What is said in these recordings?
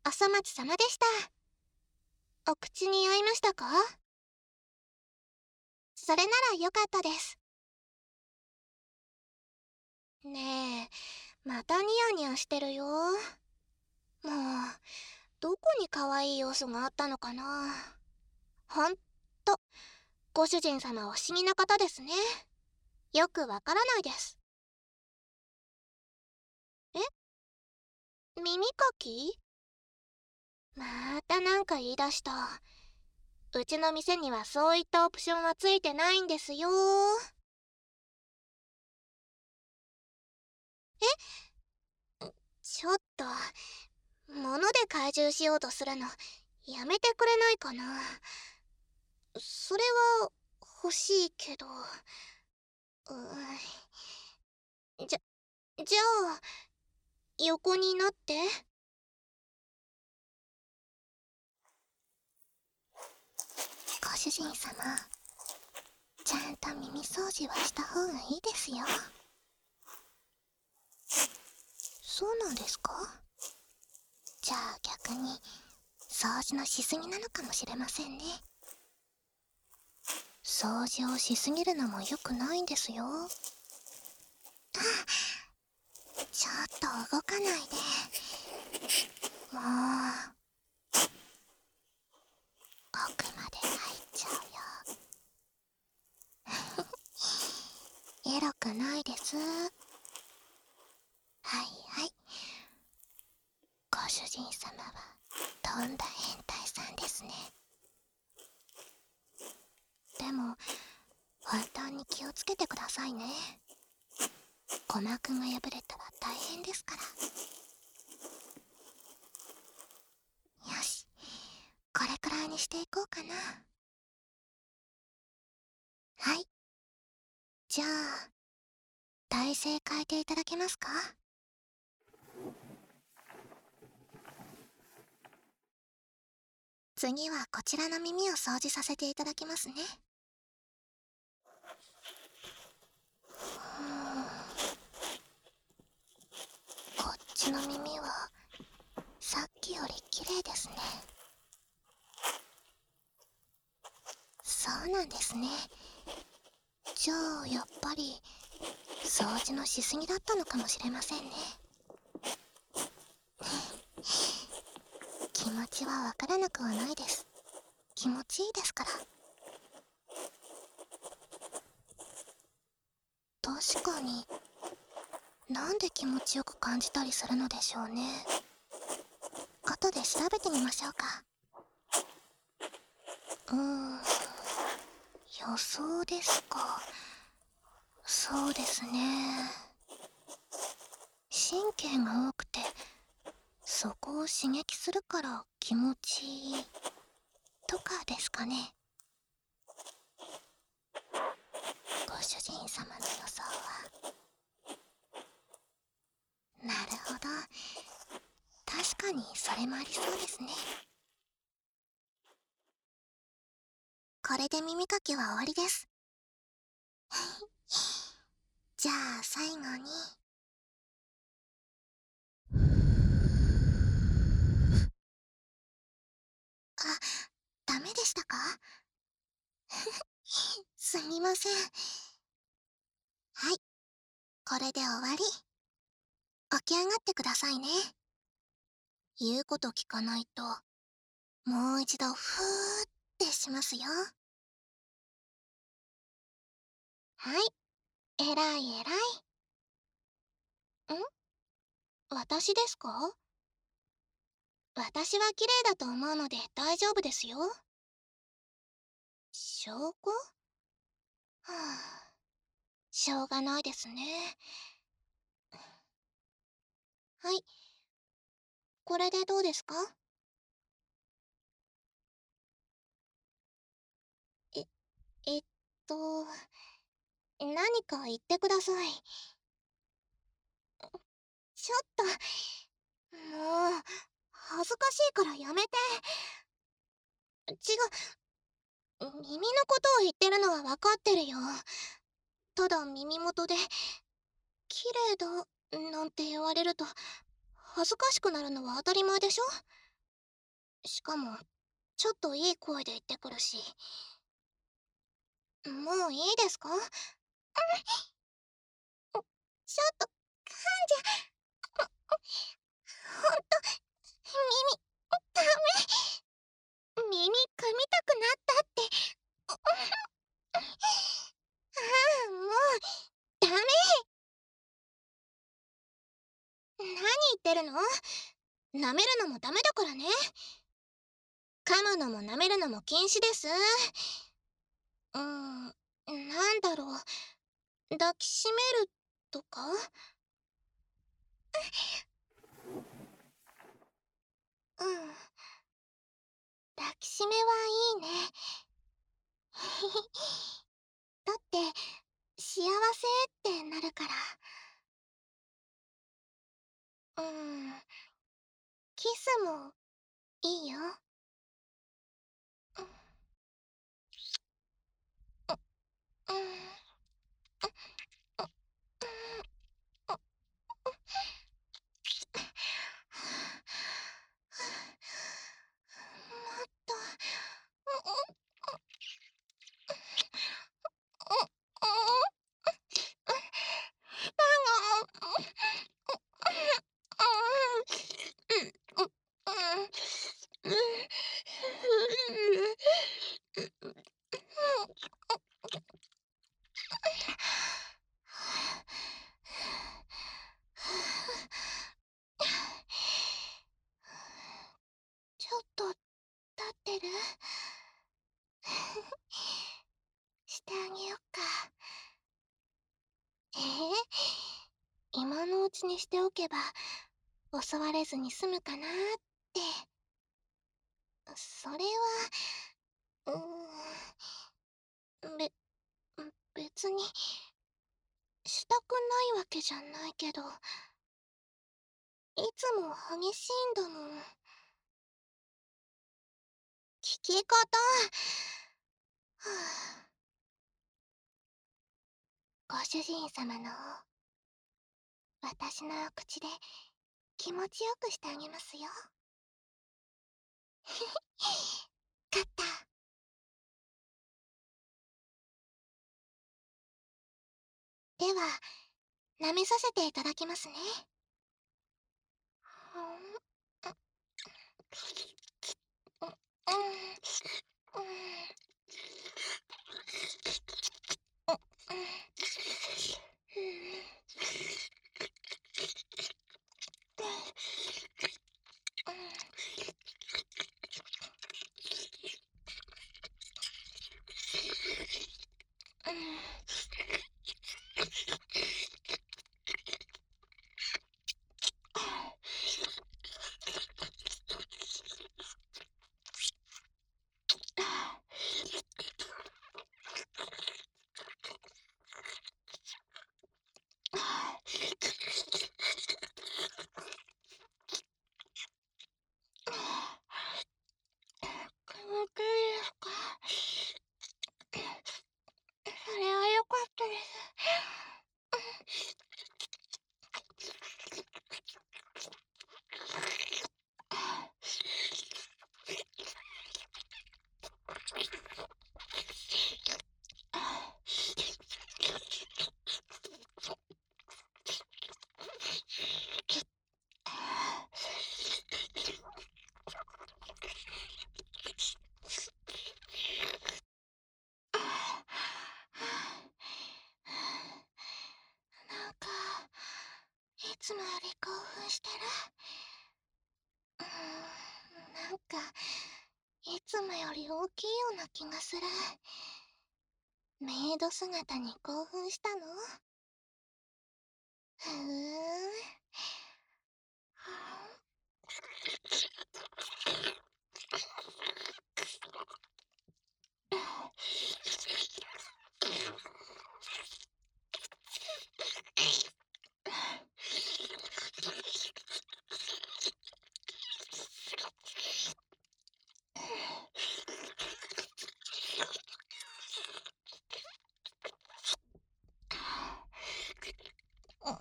浅町様でした。お口に合いましたか？それならよかったです。ねえ、またニヤニヤしてるよ。もう、どこに可愛い要素があったのかな。ほんと、ご主人様は不思議な方ですね。よくわからないです。え？耳かき？またなんか言い出した。うちの店にはそういったオプションはついてないんですよ。ちょっと、物で怪獣しようとするの、やめてくれないかな。それは、欲しいけど。じゃ、じゃあ、横になって。ご主人様、ちゃんと耳掃除はした方がいいですよ。そうなんですか？じゃあ逆に、掃除のしすぎなのかもしれませんね。掃除をしすぎるのも良くないんですよ。ちょっと動かないで。もう、奥まで入っちゃうよ。エロくないです。はいはい。ご主人様はとんだ変態さんですね。でも本当に気をつけてくださいね。鼓膜が破れたら大変ですから。よし、これくらいにしていこうかな。はい、じゃあ体勢変えていただけますか？次はこちらの耳を掃除させていただきますね。こっちの耳はさっきより綺麗ですね。そうなんですね。じゃあやっぱり掃除のしすぎだったのかもしれませんね。気持ちはわからなくはないです。気持ちいいですから。確かに、なんで気持ちよく感じたりするのでしょうね。後で調べてみましょうか。予想ですか。そうですね。神経が多くて、そこを刺激するから気持ちいいとかですかね。ご主人様の予想は。なるほど。確かにそれもありそうですね。これで耳かきは終わりです。じゃあ最後に。あ、ダメでしたか？すみません。はい、これで終わり。起き上がってくださいね。言うこと聞かないと、もう一度ふーってしますよ。はい、えらいえらい。私ですか？私は綺麗だと思うので大丈夫ですよ。証拠？はあ、しょうがないですね。はい、これでどうですか？え、えっと、何か言ってください。ちょっと、もう、恥ずかしいからやめて。違う、耳のことを言ってるのは分かってるよ。ただ耳元で、綺麗だ、なんて言われると、恥ずかしくなるのは当たり前でしょ？ しかも、ちょっといい声で言ってくるし。もういいですか？ちょっと、噛んじゃ、ほんと、耳、ダメ。耳噛みたくなったって。ああ、もう、ダメ。何言ってるの？舐めるのもダメだからね。噛むのも舐めるのも禁止です。なんだろう。抱きしめるとか？うん。抱きしめはいいね。だって、幸せってなるから。うん。キスもいいよ。うん。うん。もっと。ちょっと立ってる？してあげよっか。今のうちにしておけば襲われずに済むかなーって。それは、別にしたくないわけじゃないけど、いつも激しいんだもん。聞き方。はあ、ご主人様の私の口で気持ちよくしてあげますよ。勝った。では、舐めさせていただきますね。うん、うん、うん、気持ちいいですか？それは良かったです。なんか、いつもより興奮してる。なんか、いつもより大きいような気がする。メイド姿に興奮したの？ふーん。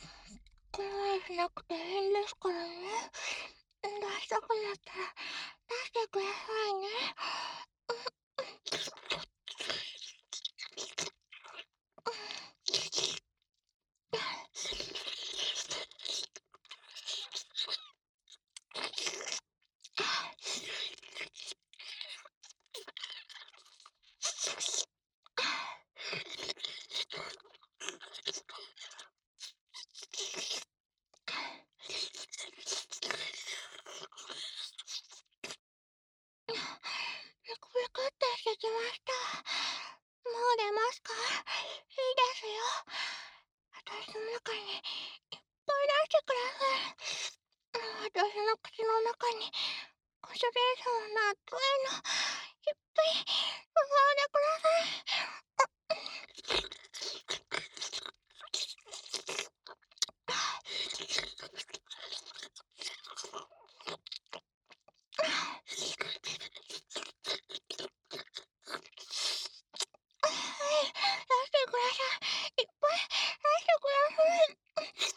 我慢しなくていいんですからね。出したくなったらしてくださいね。ビクビクってしてきました。もう出ますか？いいですよ。私の中にいっぱい出してください。私の口の中にご主人様の熱いのいっぱい注いでください。はい、出してください。いっぱい出してください。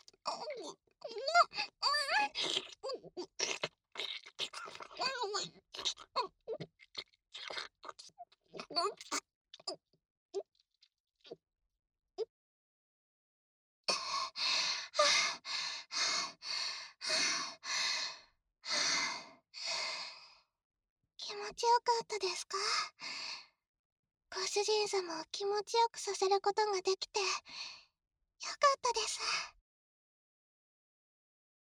気持ちよかったですか？ご主人様を気持ちよくさせることができてよかったです。